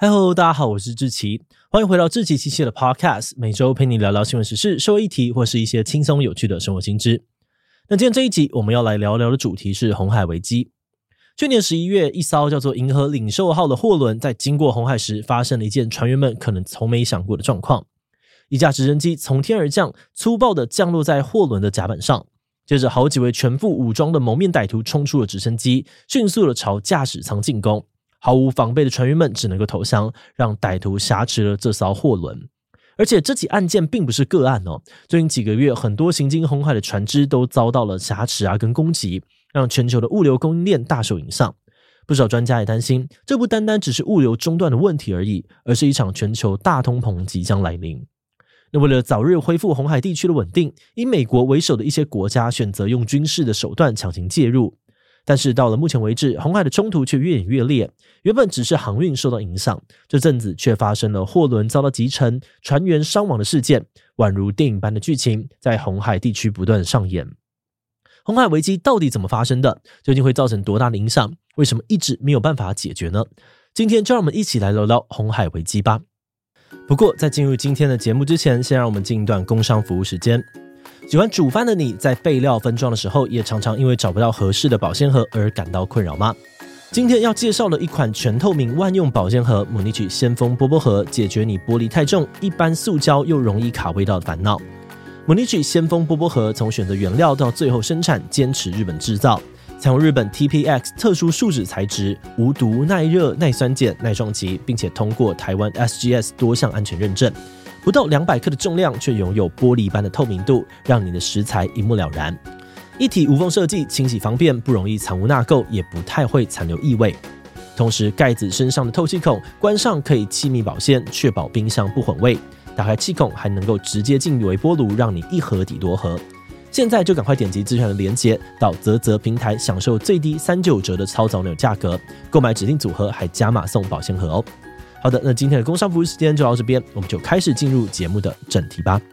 Hello， 大家好，我是志祺，欢迎回到志祺七七的 Podcast， 每周陪你聊聊新闻时事、社会议题或是一些轻松有趣的生活新知。那今天这一集我们要来聊聊的主题是红海危机。去年11月，一艘叫做银河领袖号的货轮在经过红海时，发生了一件船员们可能从没想过的状况。一架直升机从天而降，粗暴地降落在货轮的甲板上，接着好几位全副武装的蒙面歹徒冲出了直升机，迅速地朝驾驶舱进攻。毫无防备的船员们只能够投降，让歹徒挟持了这艘货轮。而且这起案件并不是个案哦，最近几个月很多行经红海的船只都遭到了挟持跟攻击，让全球的物流供应链大受影响。不少专家也担心，这不单单只是物流中断的问题而已，而是一场全球大通膨即将来临。那为了早日恢复红海地区的稳定，以美国为首的一些国家选择用军事的手段强行介入。但是到了目前为止，红海的冲突却越演越烈，原本只是航运受到影响，这阵子却发生了货轮遭到击沉、船员伤亡的事件，宛如电影般的剧情在红海地区不断上演。红海危机到底怎么发生的？究竟会造成多大的影响？为什么一直没有办法解决呢？今天就让我们一起来聊聊红海危机吧。不过在进入今天的节目之前，先让我们进一段工商服务时间。喜欢煮饭的你，在备料分装的时候，也常常因为找不到合适的保鲜盒而感到困扰吗？今天要介绍的一款全透明万用保鲜盒姆尼曲先锋波波盒，解决你玻璃太重、一般塑胶又容易卡味道的烦恼。姆尼曲先锋波波盒从选择原料到最后生产，坚持日本制造，采用日本 TPX 特殊树脂材质，无毒、耐热、耐酸碱、耐撞击，并且通过台湾 SGS 多项安全认证。不到200克的重量，却拥有玻璃般的透明度，让你的食材一目了然。一体无缝设计，清洗方便，不容易藏污纳垢，也不太会残留异味。同时盖子身上的透气孔关上可以气密保鲜，确保冰箱不混味。打开气孔还能够直接进微波炉，让你一盒抵多盒。现在就赶快点击资讯的连结，到嘖平台享受最低39折的超早鸟价格，购买指定组合还加码送保鲜盒哦。好的，那今天的工商服务时间就到这边，我们就开始进入节目的正题吧。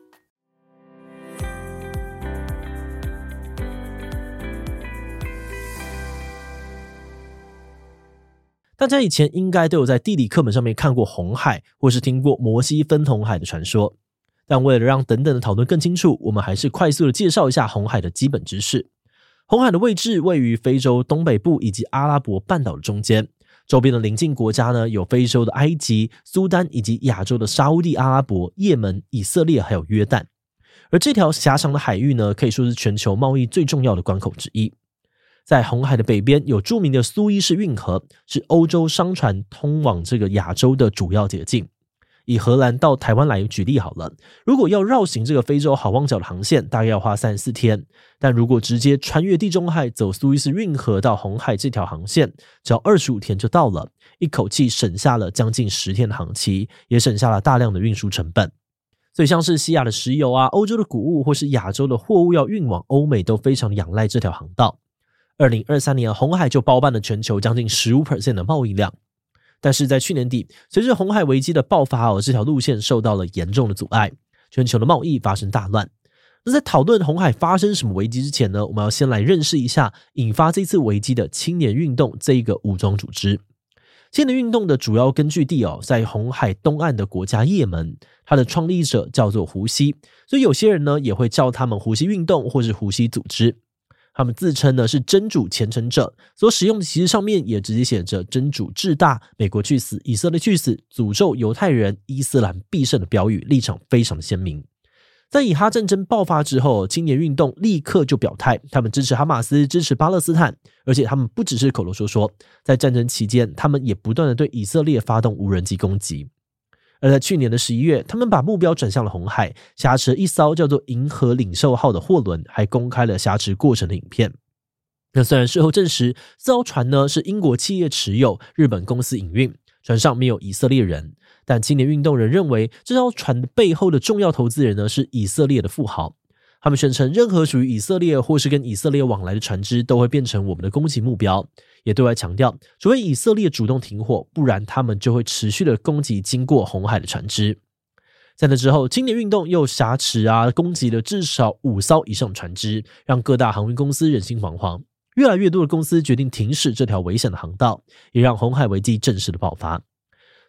大家以前应该都有在地理课本上面看过红海，或是听过摩西分红海的传说。但为了让等等的讨论更清楚，我们还是快速的介绍一下红海的基本知识。红海的位置位于非洲东北部以及阿拉伯半岛的中间。周边的邻近国家呢，有非洲的埃及、苏丹以及亚洲的沙烏地阿拉伯、也门、以色列还有约旦。而这条狭长的海域呢，可以说是全球贸易最重要的关口之一。在红海的北边有著名的苏伊士运河，是欧洲商船通往这个亚洲的主要捷径。以荷兰到台湾来举例好了，如果要绕行这个非洲好望角的航线，大概要花34天，但如果直接穿越地中海走苏伊士运河到红海这条航线，只要25天就到了，一口气省下了将近10天的航期，也省下了大量的运输成本。所以像是西亚的石油欧洲的谷物或是亚洲的货物要运往欧美，都非常仰赖这条航道。2023年红海就包办了全球将近 15% 的贸易量。但是在去年底，随着红海危机的爆发这条路线受到了严重的阻碍，全球的贸易发生大乱。那在讨论红海发生什么危机之前呢，我们要先来认识一下引发这次危机的青年运动这一个武装组织。青年运动的主要根据地在红海东岸的国家也门，它的创立者叫做胡西，所以有些人呢也会叫他们胡西运动或是胡西组织。他们自称呢是真主虔诚者，所使用的旗帜上面也直接写着真主至大、美国去死、以色列去死、诅咒犹太人、伊斯兰必胜的标语，立场非常的鲜明。在以哈战争爆发之后，青年运动立刻就表态，他们支持哈马斯，支持巴勒斯坦，而且他们不只是口头说说，在战争期间他们也不断的对以色列发动无人机攻击。而在去年的11月，他们把目标转向了红海，挟持了一艘叫做银河领袖号的货轮，还公开了挟持过程的影片。那虽然事后证实这艘船呢是英国企业持有，日本公司营运，船上没有以色列人，但青年运动人认为这艘船的背后的重要投资人呢是以色列的富豪。他们宣称任何属于以色列或是跟以色列往来的船只都会变成我们的攻击目标，也对外强调除非以色列主动停火，不然他们就会持续的攻击经过红海的船只。在那之后，青年运动又挟持攻击了至少5艘以上船只，让各大航运公司人心惶惶。越来越多的公司决定停驶这条危险的航道，也让红海危机正式的爆发。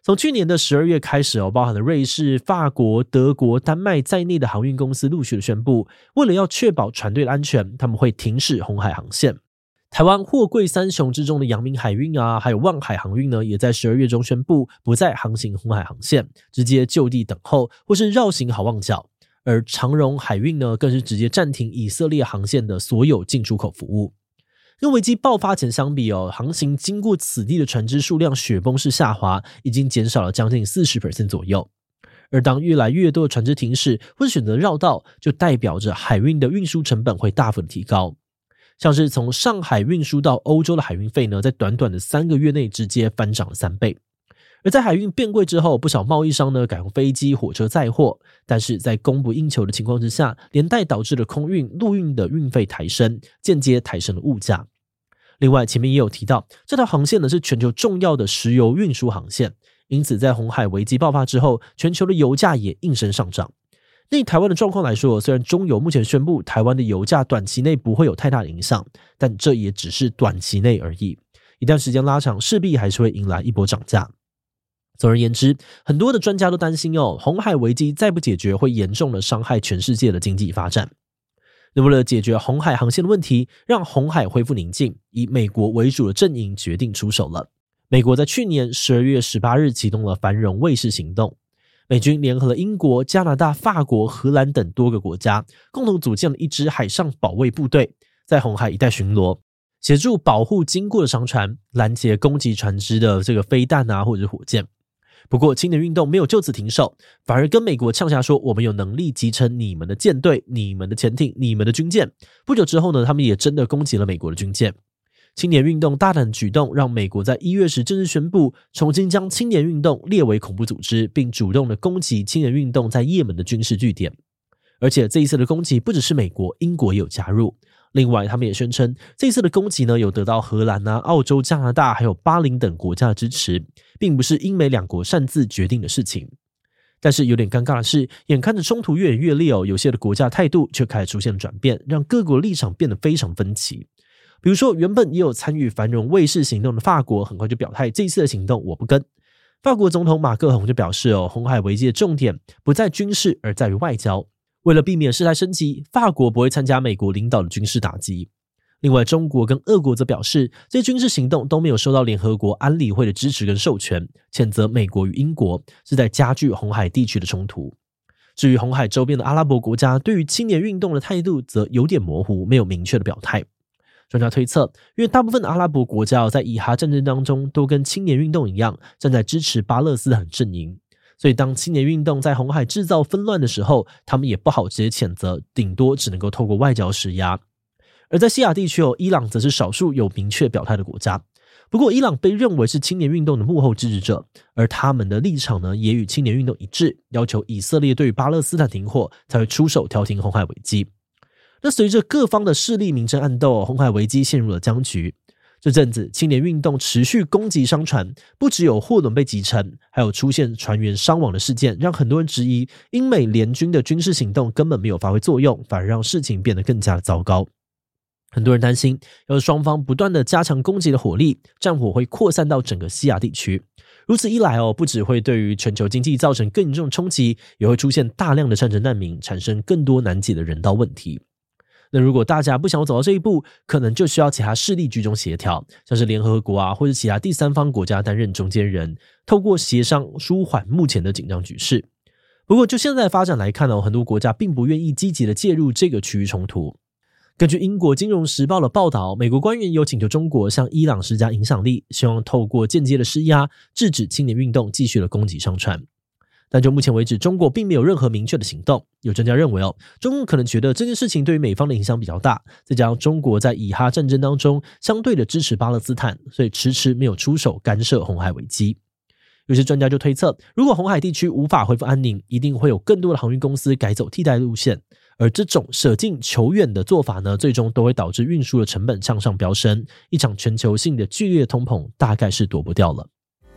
从去年的12月开始包含了瑞士、法国、德国、丹麦在内的航运公司陆续的宣布，为了要确保船队的安全，他们会停驶红海航线。台湾货柜三雄之中的阳明海运还有万海航运呢，也在12月中宣布不再航行红海航线，直接就地等候或是绕行好望角。而长荣海运呢，更是直接暂停以色列航线的所有进出口服务。跟危机爆发前相比航行经过此地的船只数量雪崩式下滑，已经减少了将近 40% 左右。而当越来越多的船只停驶或是选择绕道，就代表着海运的运输成本会大幅的提高。像是从上海运输到欧洲的海运费呢，在短短的3个月内直接翻涨了3倍。而在海运变贵之后，不少贸易商呢改用飞机、火车载货，但是在供不应求的情况之下，连带导致了空运、陆运的运费抬升，间接抬升了物价。另外，前面也有提到，这条航线呢是全球重要的石油运输航线，因此在红海危机爆发之后，全球的油价也应声上涨。那以台湾的状况来说，虽然中油目前宣布台湾的油价短期内不会有太大的影响，但这也只是短期内而已。一旦时间拉长，势必还是会迎来一波涨价。总而言之，很多的专家都担心红海危机再不解决，会严重的伤害全世界的经济发展。那为了解决红海航线的问题，让红海恢复宁静，以美国为主的阵营决定出手了。美国在去年12月18日启动了繁荣卫士行动，美军联合了英国、加拿大、法国、荷兰等多个国家，共同组建了一支海上保卫部队，在红海一带巡逻，协助保护经过的商船，拦截攻击船只的这个飞弹或者是火箭。不过青年运动没有就此停手，反而跟美国呛下说，我们有能力集成你们的舰队、你们的潜艇、你们的军舰。不久之后呢，他们也真的攻击了美国的军舰。青年运动大胆的举动让美国在1月时正式宣布，重新将青年运动列为恐怖组织，并主动的攻击青年运动在也门的军事据点。而且这一次的攻击不只是美国，英国也有加入。另外他们也宣称，这一次的攻击呢，有得到荷兰、澳洲、加拿大还有巴林等国家的支持，并不是英美两国擅自决定的事情。但是有点尴尬的是，眼看着冲突越演越烈有些的国家态度却开始出现转变，让各国立场变得非常分歧。比如说原本也有参与繁荣卫士行动的法国，很快就表态，这一次的行动我不跟。法国总统马克宏就表示红海危机的重点不在军事，而在于外交。为了避免事态升级，法国不会参加美国领导的军事打击。另外，中国跟俄国则表示，这些军事行动都没有受到联合国安理会的支持跟授权，谴责美国与英国是在加剧红海地区的冲突。至于红海周边的阿拉伯国家，对于青年运动的态度则有点模糊，没有明确的表态。专家推测，因为大部分的阿拉伯国家在以哈战争当中都跟青年运动一样，站在支持巴勒斯坦阵营，所以当青年运动在红海制造纷乱的时候，他们也不好直接谴责，顶多只能够透过外交施压。而在西亚地区伊朗则是少数有明确表态的国家。不过伊朗被认为是青年运动的幕后支持者，而他们的立场呢也与青年运动一致，要求以色列对于巴勒斯坦停火，才会出手调停红海危机。那随着各方的势力明争暗斗，红海危机陷入了僵局。这阵子青年运动持续攻击商船，不只有货轮被击沉，还有出现船员伤亡的事件，让很多人质疑英美联军的军事行动根本没有发挥作用，反而让事情变得更加的糟糕。很多人担心，要是双方不断的加强攻击的火力，战火会扩散到整个西亚地区。如此一来不只会对于全球经济造成更严重的冲击，也会出现大量的战争难民，产生更多难解的人道问题。那如果大家不想要走到这一步，可能就需要其他势力居中协调，像是联合国或者其他第三方国家担任中间人，透过协商舒缓目前的紧张局势。不过就现在的发展来看很多国家并不愿意积极的介入这个区域冲突。根据英国金融时报的报道，美国官员有请求中国向伊朗施加影响力，希望透过间接的施压制止青年运动继续的攻击商船。但就目前为止，中国并没有任何明确的行动。有专家认为中共可能觉得这件事情对于美方的影响比较大，再加上中国在以哈战争当中相对的支持巴勒斯坦，所以迟迟没有出手干涉红海危机。有些专家就推测，如果红海地区无法恢复安宁，一定会有更多的航运公司改走替代路线，而这种舍近求远的做法呢，最终都会导致运输的成本向上飙升，一场全球性的剧烈通膨大概是躲不掉了。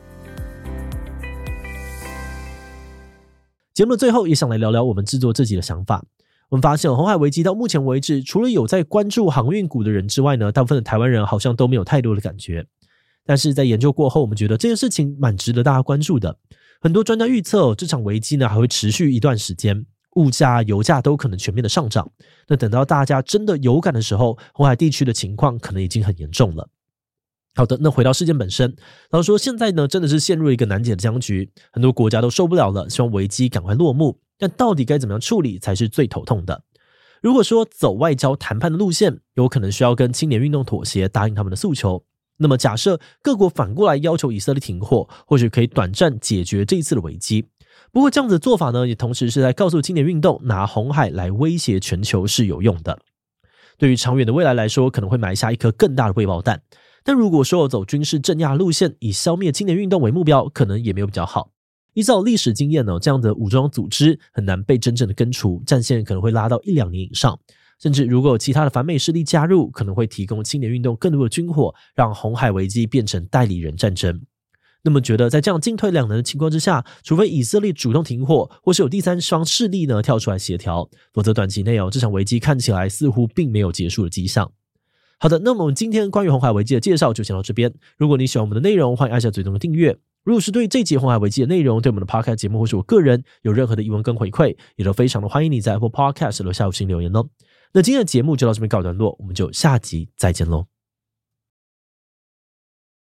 节目的最后也想来聊聊我们制作这集的想法。我们发现红海危机到目前为止，除了有在关注航运股的人之外呢，大部分的台湾人好像都没有太多的感觉。 但是在研究过后，我们觉得这件事情蛮值得大家关注的。很多专家预测这场危机呢还会持续一段时间，物价、油价都可能全面的上涨。那等到大家真的有感的时候，红海地区的情况可能已经很严重了。好的，那回到事件本身，老实说现在呢真的是陷入了一个难解的僵局，很多国家都受不了了，希望危机赶快落幕，但到底该怎么样处理才是最头痛的。如果说走外交谈判的路线，有可能需要跟青年运动妥协，答应他们的诉求。那么假设各国反过来要求以色列停火，或许可以短暂解决这一次的危机。不过这样子的做法呢，也同时是在告诉青年运动，拿红海来威胁全球是有用的。对于长远的未来来说，可能会埋下一颗更大的未爆弹。但如果说走军事镇压路线，以消灭青年运动为目标，可能也没有比较好。依照历史经验呢，这样的武装组织很难被真正的根除，战线可能会拉到1-2年以上。甚至如果有其他的反美势力加入，可能会提供青年运动更多的军火，让红海危机变成代理人战争。那么觉得在这样进退两难的情况之下，除非以色列主动停火，或是有第三方势力呢跳出来协调，否则短期内这场危机看起来似乎并没有结束的迹象。好的，那么我们今天关于红海危机的介绍就先到这边。如果你喜欢我们的内容，欢迎按下最终的订阅。如果是对这集红海危机的内容，对我们的 Podcast 节目或是我个人有任何的疑问跟回馈，也都非常的欢迎你在 Apple Podcast 留下5星留言哦。那今天的节目就到这边告一段落，我们就下集再见喽。